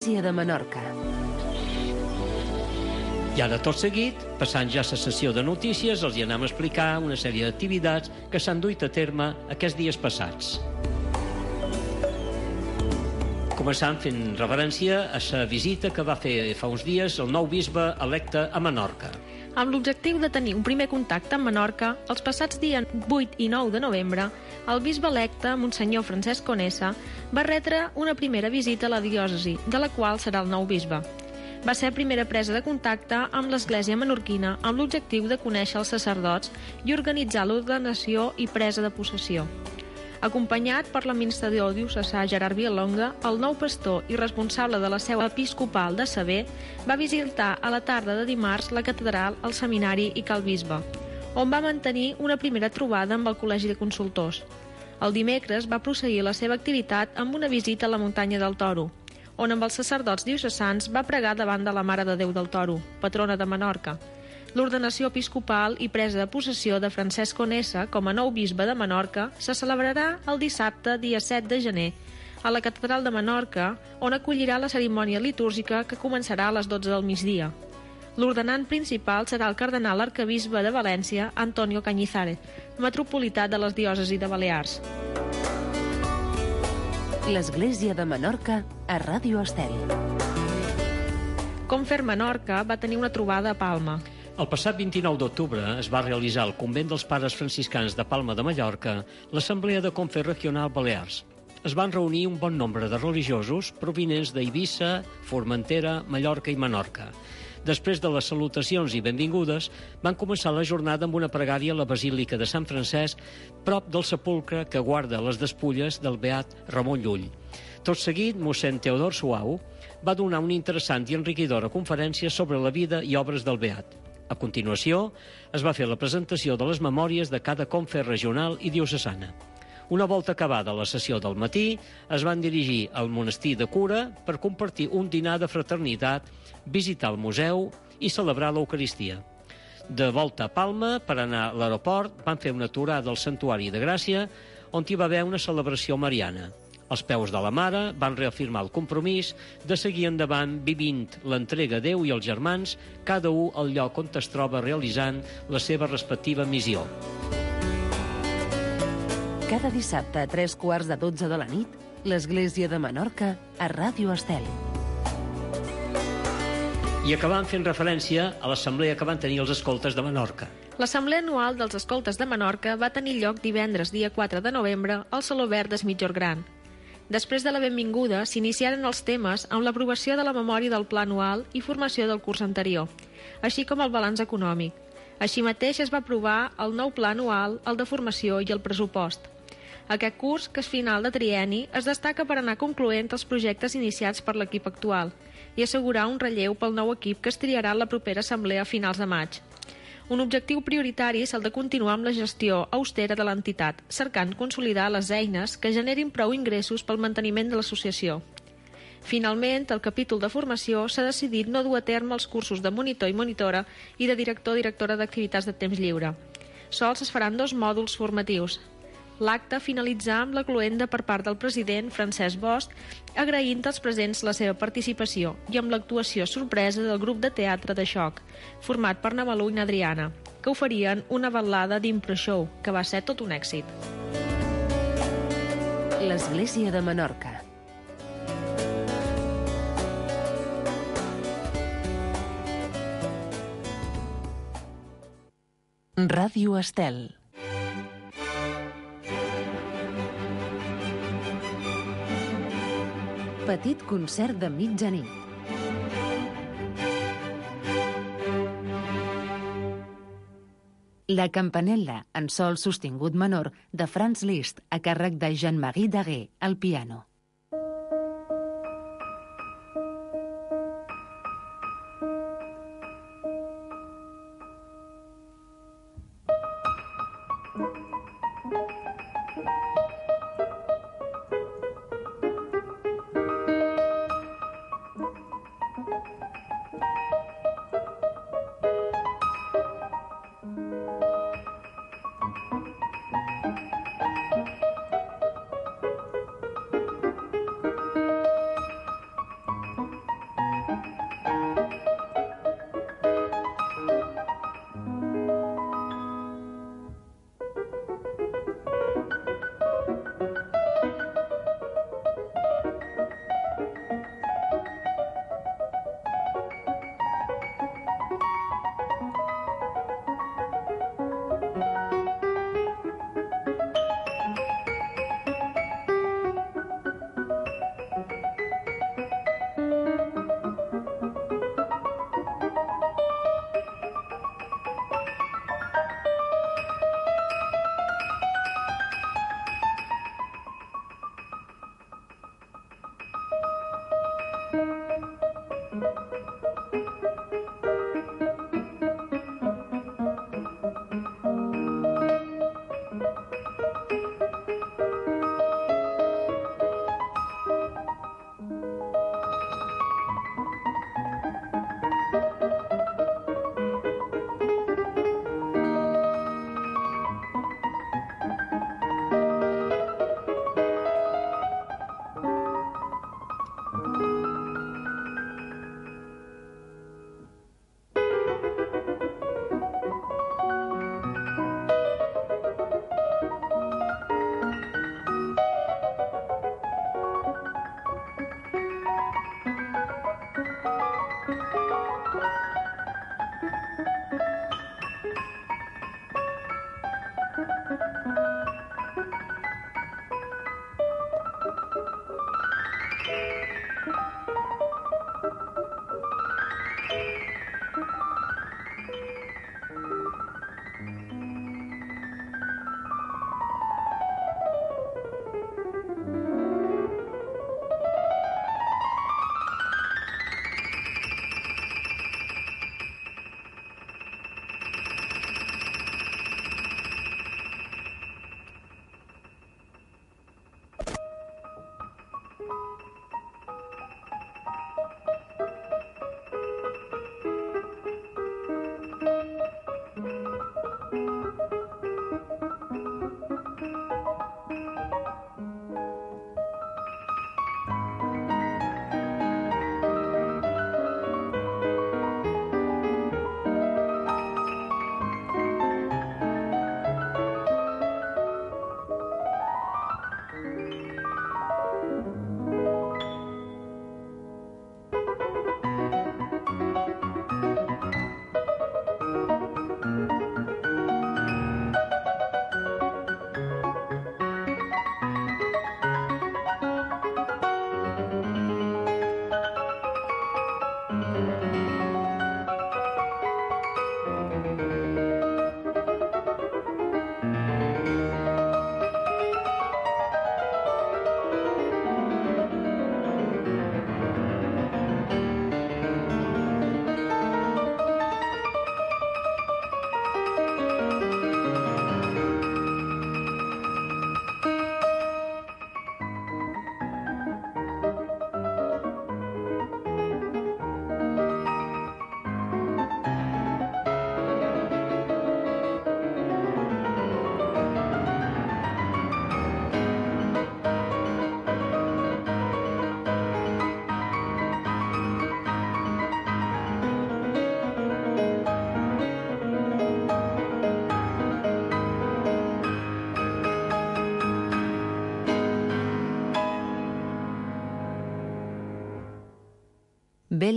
de Menorca. I ara, tot seguit, passant ja a la sessió de notícies, els hi anem a explicar una sèrie d'activitats que s'han duit a terme aquests dies passats. Començant fent referència a la visita que va fer fa uns dies el nou bisbe electe a Menorca. Amb l'objectiu de tenir un primer contacte amb Menorca, els passats dies 8 i 9 de novembre, el bisbe electe, Monsenyor Francesc Conesa, va retre una primera visita a la diòcesi, de la qual serà el nou bisbe. Va ser primera presa de contacte amb l'Església menorquina amb l'objectiu de conèixer els sacerdots i organitzar l'ordenació i presa de possessió. Acompanyat per l'administrador diocesà Gerard Villalonga, el nou pastor i responsable de la seu episcopal de Sever va visitar a la tarda de dimarts la catedral, el seminari i Cal Bisbe, on va mantenir una primera trobada amb el Col·legi de Consultors. El dimecres va proseguir la seva activitat amb una visita a la muntanya del Toro, on amb els sacerdots diocesans va pregar davant de la Mare de Déu del Toro, patrona de Menorca. L'ordenació episcopal i presa de possessió de Francesc Conesa com a nou bisbe de Menorca se celebrarà el dissabte, dia 7 de gener, a la catedral de Menorca, on acollirà la cerimònia litúrgica que començarà a les 12 del migdia. L'ordenant principal serà el cardenal arquebisbe de València, Antonio Cañizares, metropolità de les diòcesis de Balears. L'Església de Menorca a Ràdio Estel. Confer Menorca va tenir una trobada a Palma. El passat 29 d'octubre es va realitzar al convent dels pares franciscans de Palma de Mallorca l'Assemblea de Confer Regional Balears. Es van reunir un bon nombre de religiosos provinents d'Eivissa, Formentera, Mallorca i Menorca. Després de les salutacions i benvingudes, van començar la jornada amb una pregària a la Basílica de Sant Francesc, prop del sepulcre que guarda les despulles del beat Ramon Llull. Tot seguit, mossèn Teodor Suau va donar una interessant i enriquidora conferència sobre la vida i obres del beat. A continuació, es va fer la presentació de les memòries de cada confer regional i diocesana. Una volta acabada la sessió del matí, es van dirigir al monestir de Cura per compartir un dinar de fraternitat, visitar el museu i celebrar l'Eucaristia. De volta a Palma, per anar a l'aeroport, van fer una aturada al Santuari de Gràcia, on hi va haver una celebració mariana. Als peus de la Mare van reafirmar el compromís de seguir endavant vivint l'entrega a Déu i als germans, cada un al lloc on es troba realitzant la seva respectiva missió. Cada dissabte a 3:15 de la nit, l'Església de Menorca a Ràdio Estel. I acabant fent referència a l'assemblea que van tenir els escoltes de Menorca. L'Assemblea Anual dels Escoltes de Menorca va tenir lloc divendres, dia 4 de novembre, al Saló Verd d'Es Migjorn Gran. Després de la benvinguda, s'iniciaren els temes amb l'aprovació de la memòria del Pla Anual i formació del curs anterior, així com el balanç econòmic. Així mateix es va aprovar el nou Pla Anual, el de formació i el pressupost. Aquest curs, que és final de trienni, es destaca per anar concloent els projectes iniciats per l'equip actual i assegurar un relleu pel nou equip que es triarà a la propera assemblea a finals de maig. Un objectiu prioritari és el de continuar amb la gestió austera de l'entitat, cercant consolidar les eines que generin prou ingressos pel manteniment de l'associació. Finalment, el capítol de formació s'ha decidit no dur a terme els cursos de monitor i monitora i de director o directora d'activitats de temps lliure. Sols es faran 2 mòduls formatius. L'acte finalitzà amb la cloenda per part del president Francesc Bosch, agraint als presents la seva participació i amb l'actuació sorpresa del grup de teatre de xoc, format per Navalú i Adriana, que oferien una ballada d'impro show, que va ser tot un èxit. L'Església de Menorca. Ràdio Estel. Petit concert de mitjanit. La campanella en sol sostingut menor de Franz Liszt a càrrec de Jean-Marie Daguet al piano. Bell